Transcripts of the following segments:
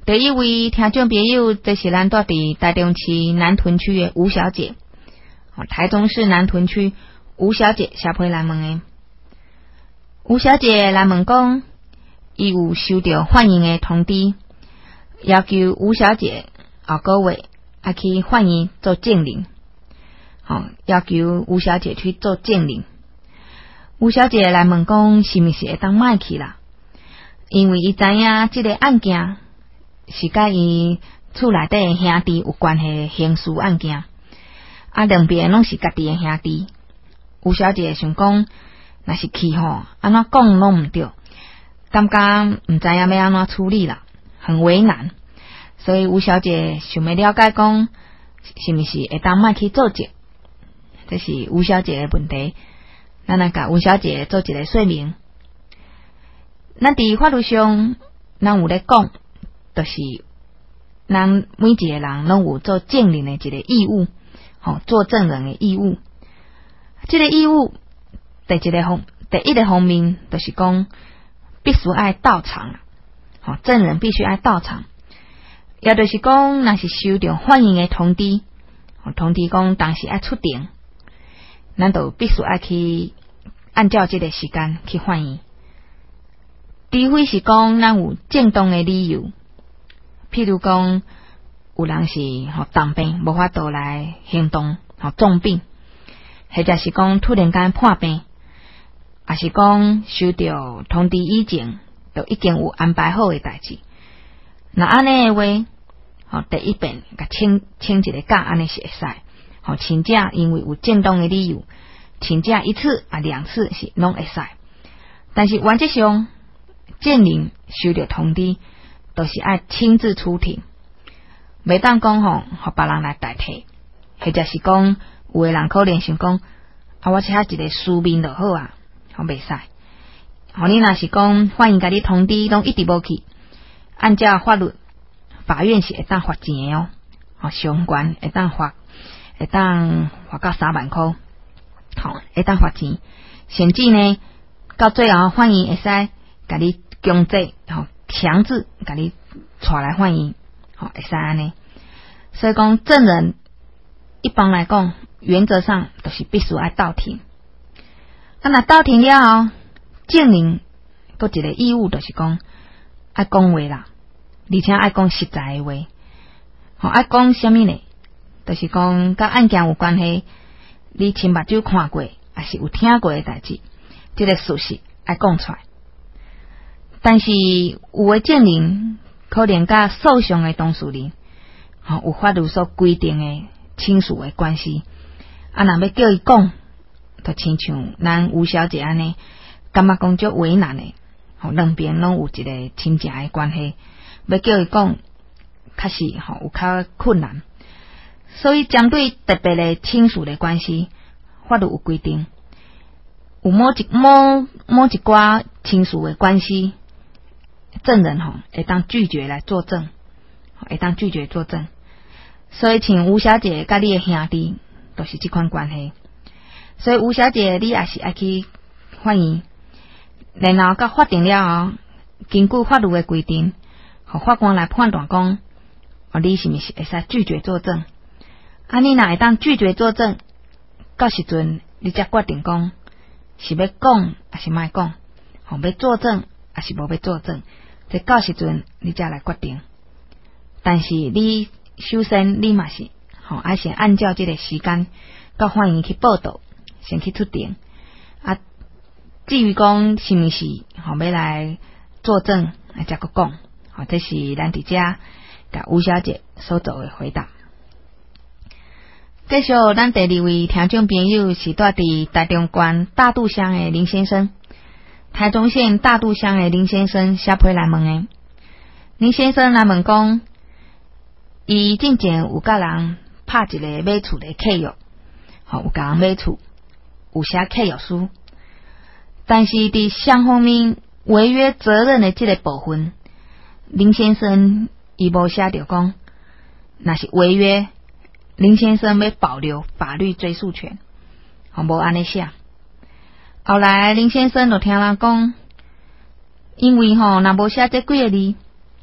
第一位听众朋友，这是咱住伫台中市南屯区的吴小姐，台中市南屯区吴小姐写批来问的。吴小姐来问讲，伊有收到反映的通知，要求吴小姐后个月要去法院做证人，要求吴小姐去做证人。吴小姐来问讲，是毋是会当卖去啦？因为伊知影这个案件是甲伊厝内底兄弟有关系的刑事案件，两边拢是家己的兄弟。吴小姐想讲，若是去安怎讲拢毋对，感觉毋知影要安怎处理啦，很为难。所以吴小姐想要了解讲，是毋是会当卖去做证？这是吴小姐的问题，咱来甲吴小姐做一个说明。咱伫法律上，咱有咧讲，就是咱每一个人拢有做证人的一个义务，做证人的义务。这个义务第一个方面，就是讲必须爱到场，证人必须爱到场。也就是讲，若是收到法院的通知，通知讲当时爱出庭，咱就必须爱去按照这个时间去法院。除非是讲咱有正当的理由，譬如讲有人是重病无法度来行动，重病，或者是讲突然间破病，也是讲收到通知以前就已经有安排好的代志。那安尼的话，第一遍甲请一个假，安尼是会使。请假因为有正当的理由，请假一次两次是拢会使。但是原则上，证人收到通知，都是爱亲自出庭，袂当讲互别人来代替，或者是讲有的人可能想讲，我写一个书面就好啊，袂使。你若是讲法院甲你通知，拢一直无去，按照法律，法院是会当罚钱的上悬会当罚到3万块，会当罚钱。甚至呢，到最后法院会使甲你强制，强制甲你带来法院，会使安尼。所以讲证人一般来讲，原则上都是必须爱到庭。若到庭了后，证人佫一个义务就是讲爱讲话啦，而且爱讲实在的话，爱讲什么呢？就是讲甲案件有关系，你亲目睭看过，还是有听过的代志，这个事实爱讲出来。但是有的证人可能甲诉讼的当事人，有法律所规定的亲属的关系，若要叫伊讲，就亲像咱吴小姐安尼，感觉讲足为难的，两边拢有一个亲情的关系，要叫伊讲，确实有较困难。所以针对特别的亲属的关系，法律有规定，有某一寡亲属的关系，证人会当拒绝来作证，会当拒绝作证。所以像吴小姐甲你的兄弟都是这款关系，所以吴小姐你也是爱去法院，然后甲法庭了后，根据法律的规定，法官来判断讲，你是毋是会使拒绝作证。你若会当拒绝作证，到时阵你才决定讲是要讲还是莫讲，要作证还是无要作证，这到时阵你才来决定。但是你首先你嘛是爱先按照这个时间到法院去报道，先去出庭。至于讲是毋是要来作证，才去讲。这是咱伫遮甲吴小姐所做的回答。继续，咱第二位听众朋友是住伫台中县大肚乡的林先生，台中县大肚乡的林先生写批来问的。林先生来问讲，伊之前有甲人拍一个买厝的契约，有甲人买厝，有写契约书，但是伫双方面违约责任的这个部分，林先生伊无写着讲，若是违约，林先生要保留法律追诉权，无安尼写。后来林先生就听人讲，因为若无写这几个字，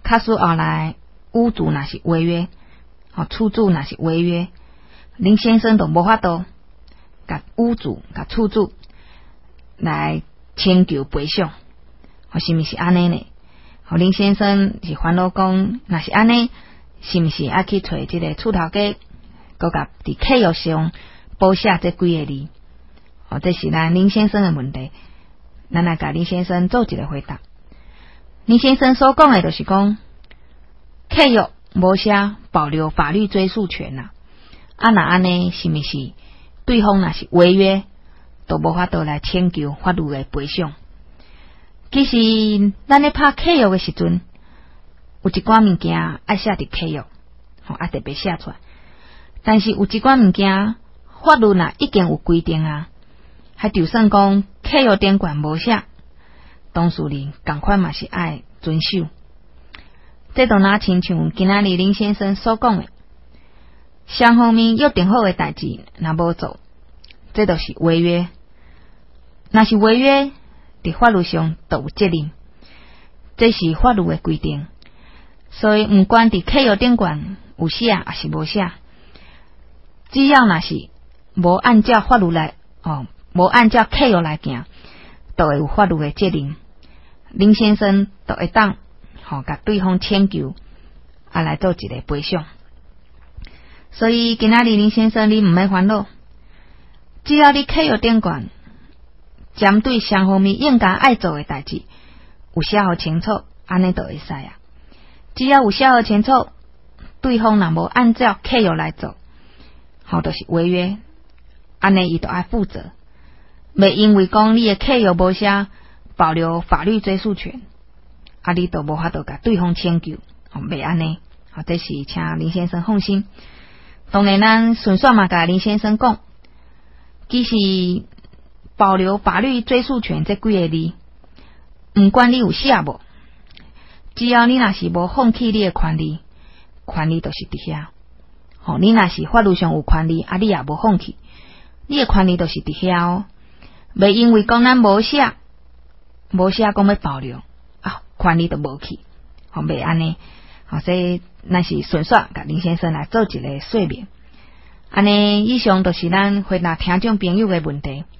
卡输后来屋主若是违约，厝主若是违约，林先生就无法度甲屋主甲厝主来请求赔偿，是毋是安尼呢？林先生是烦恼讲，若是安尼，是毋是要去找这个厝头家，搁甲伫契约上补写这几个字？这是咱林先生的问题。咱来甲林先生做一个回答。林先生所讲的就是讲，契约无写保留法律追诉权啦。若安尼，是毋是对方若是违约，都无法度来请求法律的赔偿？其实咱咧拍契约的时阵，有一寡物件爱写伫契约，特别写出来。但是有一寡物件，法律若已经有规定啊，还就算讲契约顶管无写，当事人同款嘛是爱遵守。这都若亲像今仔日林先生所讲的，双方面约定好的代志若无做，这就是违约。若是违约，伫法律上都有责任，这是法律的规定。所以不管伫契约顶管有写还是无写，只要若是无按照法律来无按照契约来行，都会有法律的责任。林先生都会当甲对方请求来做一个赔偿。所以今仔日林先生你毋免烦恼，只要你契约顶管针对双方面应该爱做的代志有写好清楚，安尼就会使啊。只要有写好清楚，对方若无按照契约来做，就是违约，安尼伊就要负责。袂因为讲你的契约无写保留法律追诉权，你就无法度甲对方请求，袂安尼。这是请林先生放心。当然咱顺续嘛甲林先生讲，其实保留法律追诉权这几个字，毋管你有写无，只要你若是无放弃你的权利，权利就是伫遐。你若是法律上有权利，你也无放弃，你的权利就是伫遐袂因为讲咱无写讲要保留权利就无去，袂安尼。所以咱是顺续甲林先生来做一个说明。安尼以上就是咱回答听众朋友的问题。